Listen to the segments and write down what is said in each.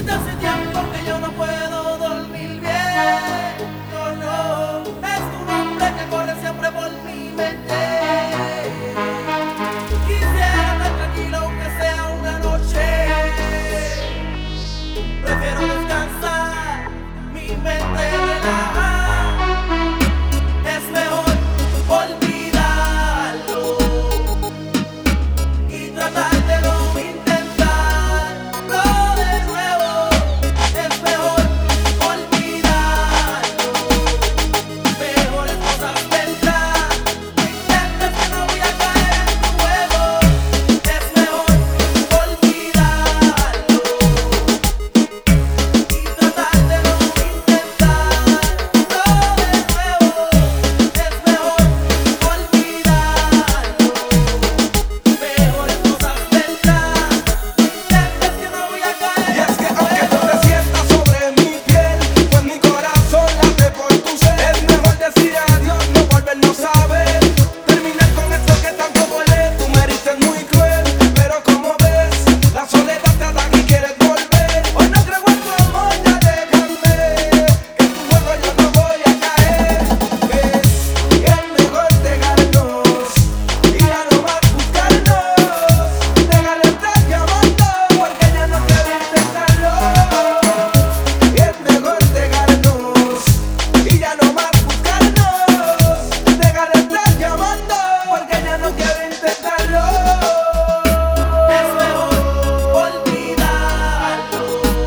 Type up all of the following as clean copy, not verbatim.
Desde hace tiempo que yo no puedo dormir bien. No, no, es tu nombre que corre siempre por mi mente. Quisiera estar tranquilo aunque sea una noche. Prefiero descansar, mi mente relaja. Es mejor olvidarlo y tratar de no intentarlo de nuevo. Es mejor olvidarlo. Mejores cosas vendrán. No intentes que no voy a caer en tu juego. Es mejor olvidarlo y tratar de no intentarlo de nuevo. Es mejor olvidarlo. Mejores cosas vendrán. No intentes que no voy a caer. Y es que aunque tú te sientas sobre mi piel, pues mi corazón late por tu ser. Es mejor decir adiós, no volvernos a ver. Terminar con esto que tanto duele. Tú me heriste muy cruel, pero como ves, la soledad te ataca y quieres volver. Hoy no creo en tu amor, ya déjame. En tu juego yo no voy a caer. Ves, y es mejor dejarnos y ya no más buscarnos. Déjale estar llamando porque ya no quiero intentarlo. Y es mejor dejarnos y ya no más buscarnos. Déjale estar llamando porque ya no quiero intentarlo. Es mejor olvidarlo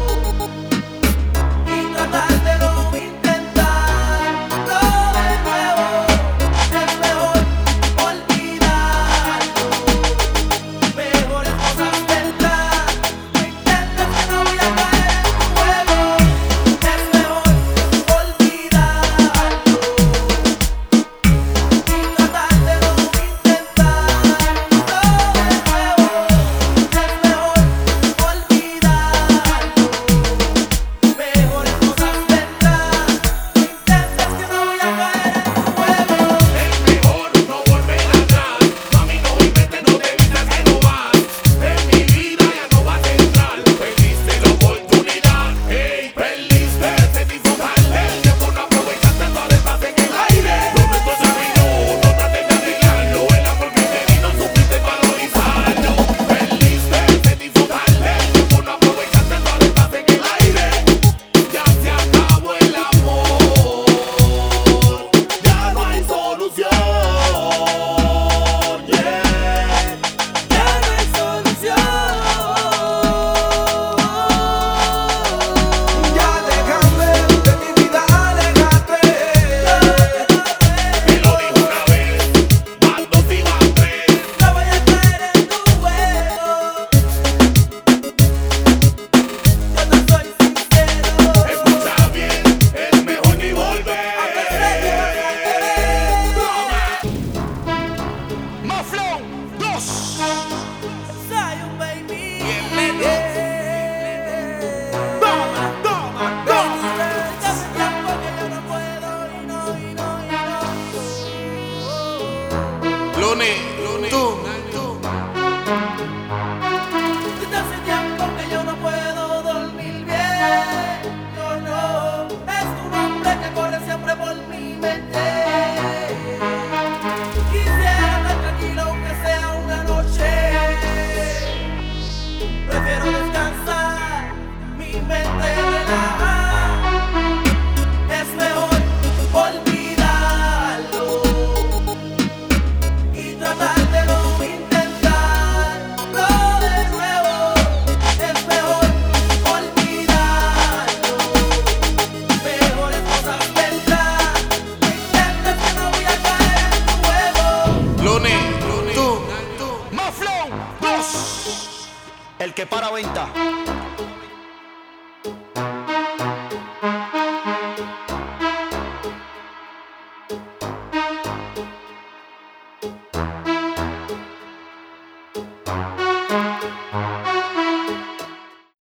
y tratar de no intentarlo de nuevo. Es mejor olvidarlo. Mejores cosas vendrán. No intentes que no voy a caer en tu juego. Es mejor olvidarlo y tratar de no intentarlo de nuevo. Es mejor olvidarlo. Mejores cosas vendrán. No intentes que no voy a caer en tu juego. Es mejor no volver atrás. Mami, no inventes, no te vistas que no vas. En mi vida ya no vas a entrar. Perdiste la oportunidad. Hey, perdiste de disfrutar del tiempo. No aprovechaste toda el paz en el aire. Lo nuestro se arruinó, no trates de arreglarlo. El amor que te di no supiste valorizarlo. Perdiste de disfrutar del tiempo. No aprovechaste toda el paz en el aire. Ya se acabó el amor. Ya no hay solución. Yeah. Ya no hay solución. Ya déjame de mi vida, aléjate. Y lo dijo una vez, van dos y van tres. No voy a caer en tu juego. Yo no soy sincero. Escucha bien, es mejor ni volver. Maflón 2. Soy un baby. Toma, toma, toma. Desde hace tiempo que yo no puedo y no. Lone, tú. Desde hace tiempo que yo no puedo dormir bien. No, es tu nombre que corre siempre por mi mente. Quisiera estar tranquilo aunque sea una noche. Prefiero descansar, mi mente relaja. Es mejor olvidarlo y tratar de no intentarlo de nuevo. Es mejor olvidarlo. Mejores cosas vendrán. No intentes que no voy a caer en tu juego. Lone, tú. Maflón 2. El que para venta.